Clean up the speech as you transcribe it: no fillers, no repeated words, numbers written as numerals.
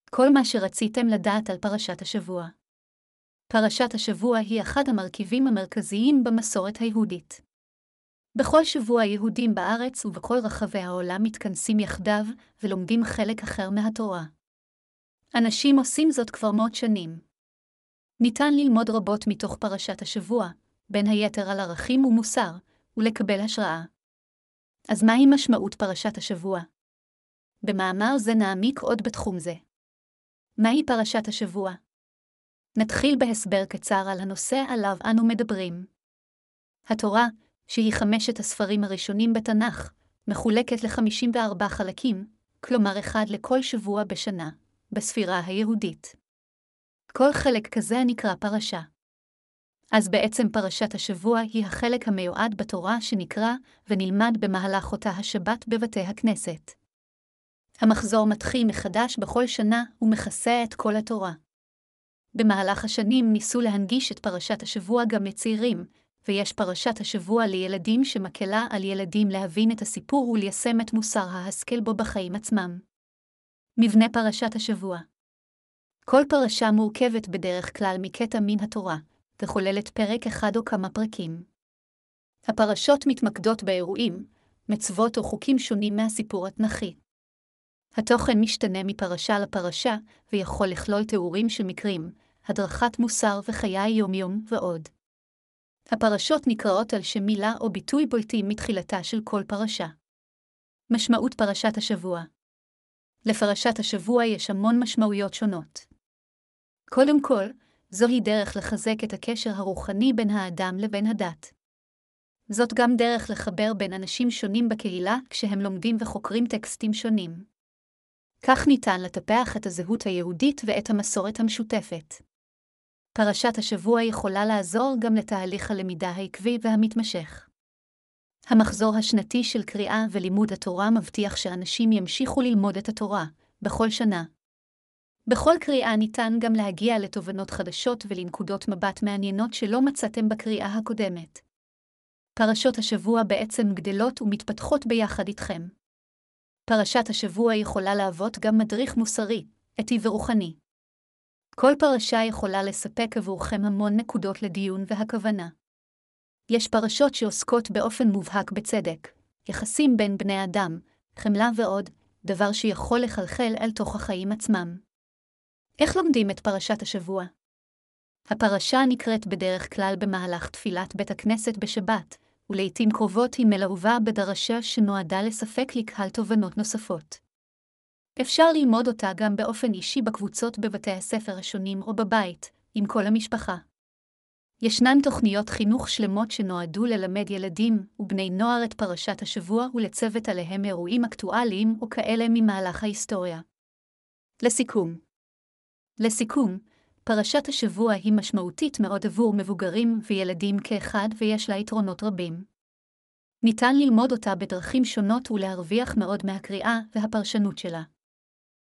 כל מה שרציתם לדעת על פרשת השבוע. פרשת השבוע היא אחד המרכיבים המרכזיים במסורת היהודית. בכל שבוע יהודים בארץ ובכל רחבי העולם מתכנסים יחדיו ולומדים חלק אחר מהתורה. אנשים עושים זאת כבר מאות שנים. ניתן ללמוד רבות מתוך פרשת השבוע, בין היתר על ערכים ומוסר, ולקבל השראה. אז מהי משמעות פרשת השבוע? במאמר זה נעמיק עוד בתחום זה. מהי פרשת השבוע? נתחיל בהסבר קצר על הנושא עליו אנו מדברים. התורה, שהיא 5 הספרים הראשונים בתנ"ך, מחולקת ל-54 חלקים, כלומר אחד לכל שבוע בשנה, בספירה היהודית. כל חלק כזה נקרא פרשה. אז בעצם פרשת השבוע היא החלק המיועד בתורה שנקרא ונלמד במהלך אותה השבת בבתי הכנסת. המחזור מתחיל מחדש בכל שנה ומכסה את כל התורה. במהלך השנים ניסו להנגיש את פרשת השבוע גם לצעירים, ויש פרשת השבוע לילדים שמקלה על ילדים להבין את הסיפור וליישם את מוסר ההשכל בו בחיים עצמם. מבנה פרשת השבוע. כל פרשה מורכבת בדרך כלל מקטע מן התורה, וכוללת פרק אחד או כמה פרקים. הפרשות מתמקדות באירועים, מצוות או חוקים שונים מהסיפור התנ"כי. התוכן משתנה מפרשה לפרשה, ויכול לכלול תיאורים של מקרים, הדרכת מוסר וחיי יום-יום ועוד. הפרשות נקראות על שם מילה או ביטוי בולטים מתחילתה של כל פרשה. משמעות פרשת השבוע. לפרשת השבוע יש המון משמעויות שונות. קודם כל, זוהי דרך לחזק את הקשר הרוחני בין האדם לבין הדת. זאת גם דרך לחבר בין אנשים שונים בקהילה כשהם לומדים וחוקרים טקסטים שונים. כך ניתן לטפח את הזהות היהודית ואת המסורת המשותפת. פרשת השבוע יכולה לעזור גם לתהליך הלמידה העקבי והמתמשך. המחזור השנתי של קריאה ולימוד התורה מבטיח שאנשים ימשיכו ללמוד את התורה, בכל שנה. בכל קריאה ניתן גם להגיע לתובנות חדשות ולנקודות מבט מעניינות שלא מצאתם בקריאה הקודמת. פרשות השבוע בעצם גדלות ומתפתחות ביחד איתכם. פרשת השבוע יכולה להוות גם מדריך מוסרי, אתי ורוחני. כל פרשה יכולה לספק עבורכם המון נקודות לדיון והכוונה. יש פרשות שעוסקות באופן מובהק בצדק, יחסים בין בני אדם, חמלה ועוד, דבר שיכול לחלחל אל תוך החיים עצמם. איך לומדים את פרשת השבוע? הפרשה נקראת בדרך כלל במהלך תפילת בית הכנסת בשבת, ולעיתים קרובות היא מלווה בדרשה שנועדה לספק לקהל תובנות נוספות. אפשר ללמוד אותה גם באופן אישי בקבוצות בבתי הספר השונים או בבית, עם כל המשפחה. ישנן תוכניות חינוך שלמות שנועדו ללמד ילדים ובני נוער את פרשת השבוע ולצוות עליהם אירועים אקטואליים או כאלה ממהלך ההיסטוריה. לסיכום, פרשת השבוע היא משמעותית מאוד עבור מבוגרים וילדים כאחד ויש לה יתרונות רבים. ניתן ללמוד אותה בדרכים שונות ולהרוויח מאוד מהקריאה והפרשנות שלה.